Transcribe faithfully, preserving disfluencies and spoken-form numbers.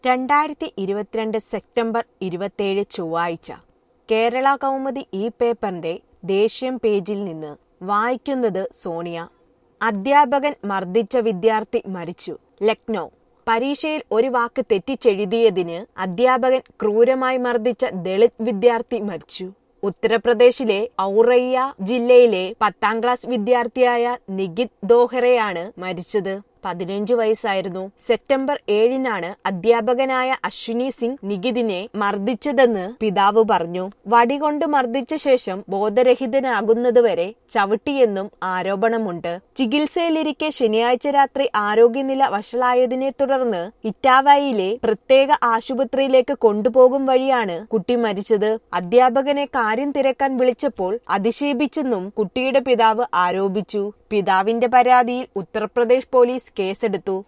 രണ്ടായിരത്തി ഇരുപത്തിരണ്ട് സെപ്റ്റംബർ ഇരുപത്തിയേഴ് ചൊവ്വാഴ്ച കേരള കൗമുദി ഈ പേപ്പറിന്റെ ദേശീയ പേജിൽ നിന്ന് വായിക്കുന്നത് സോണിയ. അധ്യാപകൻ മർദ്ദിച്ച വിദ്യാർത്ഥി മരിച്ചു. ലക്നൗ. പരീക്ഷയിൽ ഒരു വാക്ക് തെറ്റിച്ചെഴുതിയതിന് അധ്യാപകൻ ക്രൂരമായി മർദ്ദിച്ച ദളിത് വിദ്യാർത്ഥി മരിച്ചു. ഉത്തർപ്രദേശിലെ ഔറയ്യ ജില്ലയിലെ പത്താം ക്ലാസ് വിദ്യാർത്ഥിയായ നികിത് ദോഹറയാണ് മരിച്ചത്. പതിനഞ്ചു വയസ്സായിരുന്നു. സെപ്റ്റംബർ ഏഴിനാണ് അധ്യാപകനായ അശ്വിനി സിംഗ് നികിതിനെ മർദ്ദിച്ചതെന്ന് പിതാവ് പറഞ്ഞു. വടികൊണ്ട് മർദ്ദിച്ച ശേഷം ബോധരഹിതനാകുന്നതുവരെ ചവിട്ടിയെന്നും ആരോപണമുണ്ട്. ചികിത്സയിലിരിക്കെ ശനിയാഴ്ച രാത്രി ആരോഗ്യനില വഷളായതിനെ തുടർന്ന് ഇറ്റാവയിലെ പ്രത്യേക ആശുപത്രിയിലേക്ക് കൊണ്ടുപോകും വഴിയാണ് കുട്ടി മരിച്ചത്. അധ്യാപകനെ കാര്യം തിരക്കാൻ വിളിച്ചപ്പോൾ അധിക്ഷേപിച്ചെന്നും കുട്ടിയുടെ പിതാവ് ആരോപിച്ചു. പിതാവിന്റെ പരാതിയിൽ ഉത്തർപ്രദേശ് പോലീസ് കേസെടുത്തു.